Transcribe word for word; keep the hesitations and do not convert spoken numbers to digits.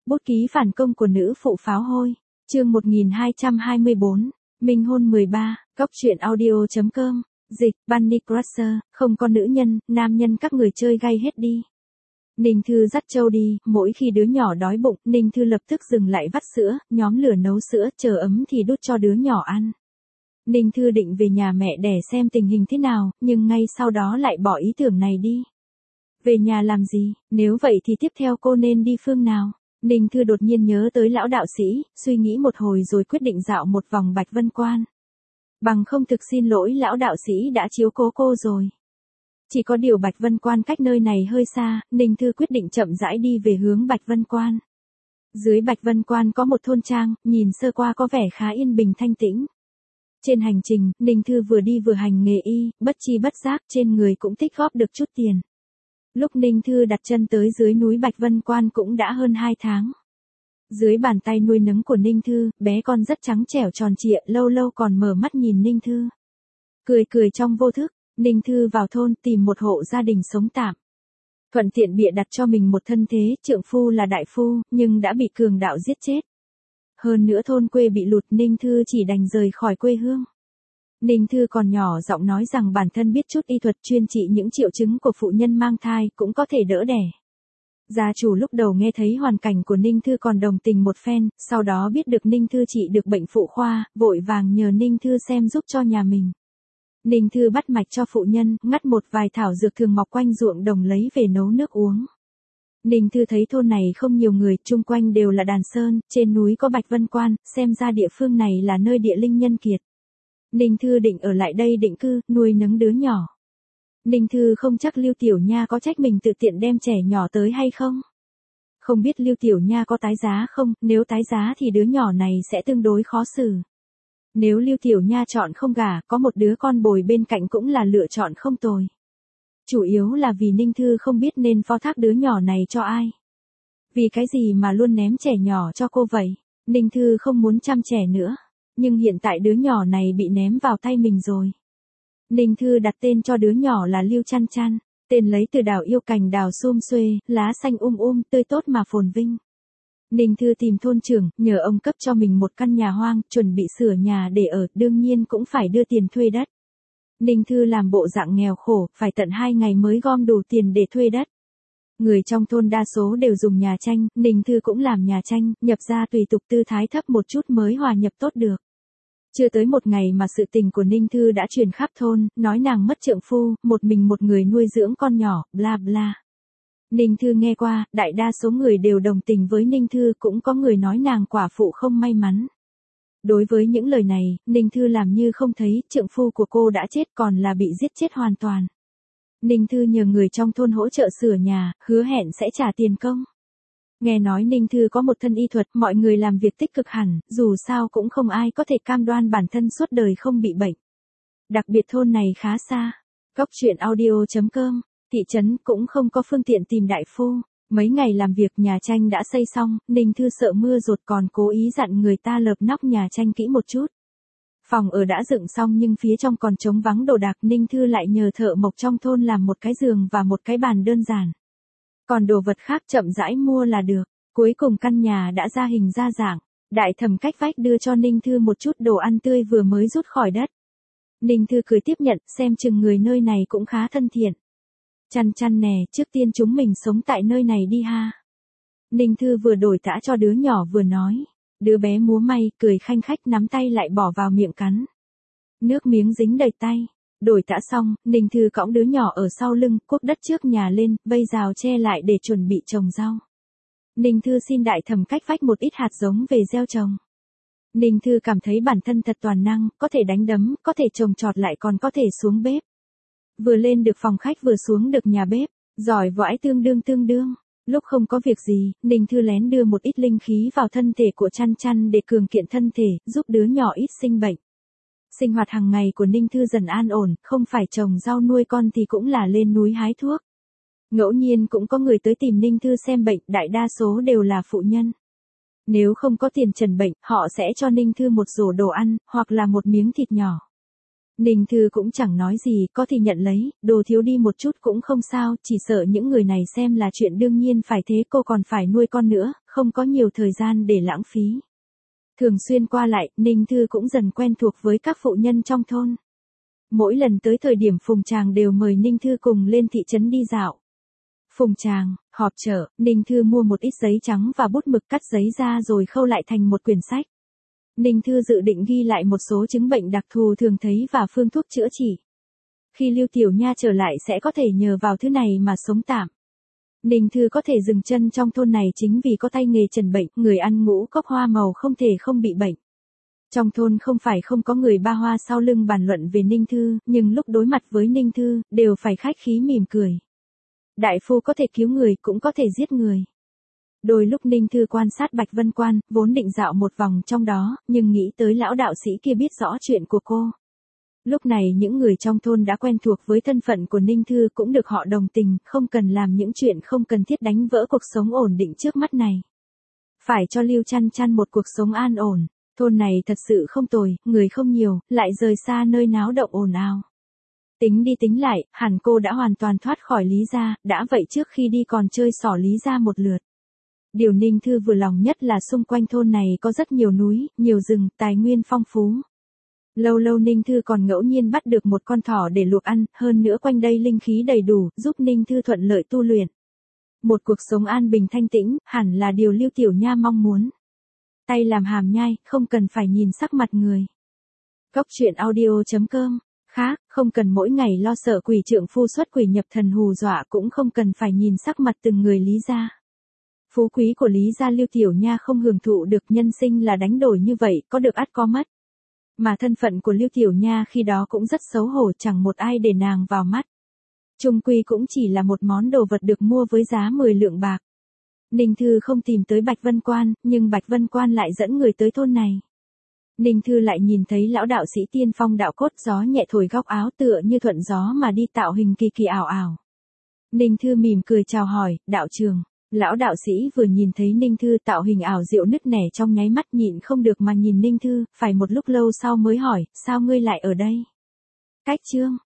Bút ký phản công của nữ phụ pháo hôi. Chương một nghìn hai trăm hai mươi bốn. Minh hôn mười ba. Góc truyện audio.com. Dịch, Bunny Crusher. Không có nữ nhân, nam nhân các người chơi gay hết đi. Ninh Thư dắt Châu đi, mỗi khi đứa nhỏ đói bụng, Ninh Thư lập tức dừng lại vắt sữa, nhóm lửa nấu sữa, chờ ấm thì đút cho đứa nhỏ ăn. Ninh Thư định về nhà mẹ đẻ xem tình hình thế nào, nhưng ngay sau đó lại bỏ ý tưởng này đi. Về nhà làm gì, nếu vậy thì tiếp theo cô nên đi phương nào? Ninh Thư đột nhiên nhớ tới lão đạo sĩ, suy nghĩ một hồi rồi quyết định dạo một vòng Bạch Vân Quan. Bằng không thực xin lỗi lão đạo sĩ đã chiếu cố cô rồi. Chỉ có điều Bạch Vân Quan cách nơi này hơi xa, Ninh Thư quyết định chậm rãi đi về hướng Bạch Vân Quan. Dưới Bạch Vân Quan có một thôn trang, nhìn sơ qua có vẻ khá yên bình thanh tĩnh. Trên hành trình, Ninh Thư vừa đi vừa hành nghề y, bất chi bất giác trên người cũng tích góp được chút tiền. Lúc Ninh Thư đặt chân tới dưới núi Bạch Vân Quan cũng đã hơn hai tháng. Dưới bàn tay nuôi nấng của Ninh Thư, bé con rất trắng trẻo tròn trịa, lâu lâu còn mở mắt nhìn Ninh Thư. Cười cười trong vô thức, Ninh Thư vào thôn tìm một hộ gia đình sống tạm. Thuận tiện bịa đặt cho mình một thân thế, trượng phu là đại phu, nhưng đã bị cường đạo giết chết. Hơn nữa thôn quê bị lụt, Ninh Thư chỉ đành rời khỏi quê hương. Ninh Thư còn nhỏ giọng nói rằng bản thân biết chút y thuật chuyên trị những triệu chứng của phụ nhân mang thai cũng có thể đỡ đẻ. Gia chủ lúc đầu nghe thấy hoàn cảnh của Ninh Thư còn đồng tình một phen, sau đó biết được Ninh Thư trị được bệnh phụ khoa, vội vàng nhờ Ninh Thư xem giúp cho nhà mình. Ninh Thư bắt mạch cho phụ nhân, ngắt một vài thảo dược thường mọc quanh ruộng đồng lấy về nấu nước uống. Ninh Thư thấy thôn này không nhiều người, chung quanh đều là đàn sơn, trên núi có Bạch Vân Quan, xem ra địa phương này là nơi địa linh nhân kiệt. Ninh Thư định ở lại đây định cư, nuôi nấng đứa nhỏ. Ninh Thư không chắc Lưu Tiểu Nha có trách mình tự tiện đem trẻ nhỏ tới hay không. Không biết Lưu Tiểu Nha có tái giá không, nếu tái giá thì đứa nhỏ này sẽ tương đối khó xử. Nếu Lưu Tiểu Nha chọn không gả, có một đứa con bồi bên cạnh cũng là lựa chọn không tồi. Chủ yếu là vì Ninh Thư không biết nên phó thác đứa nhỏ này cho ai. Vì cái gì mà luôn ném trẻ nhỏ cho cô vậy? Ninh Thư không muốn chăm trẻ nữa. Nhưng hiện tại đứa nhỏ này bị ném vào tay mình rồi. Ninh Thư đặt tên cho đứa nhỏ là Lưu Chăn Chăn, tên lấy từ đào yêu cành đào sum xuê, lá xanh um um, tươi tốt mà phồn vinh. Ninh Thư tìm thôn trưởng, nhờ ông cấp cho mình một căn nhà hoang, chuẩn bị sửa nhà để ở, đương nhiên cũng phải đưa tiền thuê đất. Ninh Thư làm bộ dạng nghèo khổ, phải tận hai ngày mới gom đủ tiền để thuê đất. Người trong thôn đa số đều dùng nhà tranh, Ninh Thư cũng làm nhà tranh, nhập ra tùy tục tư thái thấp một chút mới hòa nhập tốt được. Chưa tới một ngày mà sự tình của Ninh Thư đã truyền khắp thôn, nói nàng mất trượng phu, một mình một người nuôi dưỡng con nhỏ, bla bla. Ninh Thư nghe qua, đại đa số người đều đồng tình với Ninh Thư, cũng có người nói nàng quả phụ không may mắn. Đối với những lời này, Ninh Thư làm như không thấy, trượng phu của cô đã chết còn là bị giết chết hoàn toàn. Ninh Thư nhờ người trong thôn hỗ trợ sửa nhà, hứa hẹn sẽ trả tiền công. Nghe nói Ninh Thư có một thân y thuật, mọi người làm việc tích cực hẳn, dù sao cũng không ai có thể cam đoan bản thân suốt đời không bị bệnh. Đặc biệt thôn này khá xa. Góc truyện audio.com. Thị trấn cũng không có phương tiện tìm đại phu. Mấy ngày làm việc nhà tranh đã xây xong, Ninh Thư sợ mưa rột còn cố ý dặn người ta lợp nóc nhà tranh kỹ một chút. Phòng ở đã dựng xong nhưng phía trong còn trống vắng đồ đạc, Ninh Thư lại nhờ thợ mộc trong thôn làm một cái giường và một cái bàn đơn giản. Còn đồ vật khác chậm rãi mua là được. Cuối cùng căn nhà đã ra hình ra dạng. Đại thẩm cách vách đưa cho Ninh Thư một chút đồ ăn tươi vừa mới rút khỏi đất. Ninh Thư cười tiếp nhận, xem chừng người nơi này cũng khá thân thiện. Chăn chăn nè, trước tiên chúng mình sống tại nơi này đi ha. Ninh Thư vừa đổi tã cho đứa nhỏ vừa nói. Đứa bé múa may, cười khanh khách nắm tay lại bỏ vào miệng cắn. Nước miếng dính đầy tay. Đổi tã xong, Ninh Thư cõng đứa nhỏ ở sau lưng, cuốc đất trước nhà lên, vây rào che lại để chuẩn bị trồng rau. Ninh Thư xin đại thẩm cách vách một ít hạt giống về gieo trồng. Ninh Thư cảm thấy bản thân thật toàn năng, có thể đánh đấm, có thể trồng trọt lại còn có thể xuống bếp. Vừa lên được phòng khách vừa xuống được nhà bếp, giỏi vãi tương đương tương đương. Lúc không có việc gì, Ninh Thư lén đưa một ít linh khí vào thân thể của Chăn Chăn để cường kiện thân thể, giúp đứa nhỏ ít sinh bệnh. Sinh hoạt hàng ngày của Ninh Thư dần an ổn, không phải trồng rau nuôi con thì cũng là lên núi hái thuốc. Ngẫu nhiên cũng có người tới tìm Ninh Thư xem bệnh, đại đa số đều là phụ nhân. Nếu không có tiền trần bệnh, họ sẽ cho Ninh Thư một rổ đồ ăn, hoặc là một miếng thịt nhỏ. Ninh Thư cũng chẳng nói gì, có thì nhận lấy, đồ thiếu đi một chút cũng không sao, chỉ sợ những người này xem là chuyện đương nhiên phải thế, cô còn phải nuôi con nữa, không không có nhiều thời gian để lãng phí. Thường xuyên qua lại, Ninh Thư cũng dần quen thuộc với các phụ nhân trong thôn. Mỗi lần tới thời điểm Phùng Tràng đều mời Ninh Thư cùng lên thị trấn đi dạo. Phùng Tràng, họp chợ, Ninh Thư mua một ít giấy trắng và bút mực cắt giấy ra rồi khâu lại thành một quyển sách. Ninh Thư dự định ghi lại một số chứng bệnh đặc thù thường thấy và phương thuốc chữa trị. Khi Lưu Tiểu Nha trở lại sẽ có thể nhờ vào thứ này mà sống tạm. Ninh Thư có thể dừng chân trong thôn này chính vì có tay nghề trần bệnh, người ăn ngũ cốc hoa màu không thể không bị bệnh. Trong thôn không phải không có người ba hoa sau lưng bàn luận về Ninh Thư, nhưng lúc đối mặt với Ninh Thư, đều phải khách khí mỉm cười. Đại phu có thể cứu người cũng có thể giết người. Đôi lúc Ninh Thư quan sát Bạch Vân Quan, vốn định dạo một vòng trong đó, nhưng nghĩ tới lão đạo sĩ kia biết rõ chuyện của cô. Lúc này những người trong thôn đã quen thuộc với thân phận của Ninh Thư cũng được họ đồng tình, không cần làm những chuyện không cần thiết đánh vỡ cuộc sống ổn định trước mắt này. Phải cho Lưu Chăn Chăn một cuộc sống an ổn, thôn này thật sự không tồi, người không nhiều, lại rời xa nơi náo động ồn ào. Tính đi tính lại, hẳn cô đã hoàn toàn thoát khỏi Lý gia, đã vậy trước khi đi còn chơi xỏ Lý gia một lượt. Điều Ninh Thư vừa lòng nhất là xung quanh thôn này có rất nhiều núi, nhiều rừng, tài nguyên phong phú. Lâu lâu Ninh Thư còn ngẫu nhiên bắt được một con thỏ để luộc ăn, hơn nữa quanh đây linh khí đầy đủ, giúp Ninh Thư thuận lợi tu luyện. Một cuộc sống an bình thanh tĩnh, hẳn là điều Lưu Tiểu Nha mong muốn. Tay làm hàm nhai, không cần phải nhìn sắc mặt người. Cốc truyện audio chấm com. Khác, không cần mỗi ngày lo sợ quỷ trượng phu xuất quỷ nhập thần hù dọa cũng không cần phải nhìn sắc mặt từng người Lý gia. Phú quý của Lý gia Lưu Tiểu Nha không hưởng thụ được, nhân sinh là đánh đổi như vậy, có được ắt có mất. Mà thân phận của Lưu Tiểu Nha khi đó cũng rất xấu hổ, chẳng một ai để nàng vào mắt. Chung quy cũng chỉ là một món đồ vật được mua với giá mười lượng bạc. Ninh Thư không tìm tới Bạch Vân Quan, nhưng Bạch Vân Quan lại dẫn người tới thôn này. Ninh Thư lại nhìn thấy lão đạo sĩ tiên phong đạo cốt, gió nhẹ thổi góc áo tựa như thuận gió mà đi, tạo hình kỳ kỳ ảo ảo. Ninh Thư mỉm cười chào hỏi, đạo trường. Lão đạo sĩ vừa nhìn thấy Ninh Thư tạo hình ảo diệu nứt nẻ trong nháy mắt nhịn không được mà nhìn Ninh Thư, phải một lúc lâu sau mới hỏi, sao ngươi lại ở đây? Cách chương.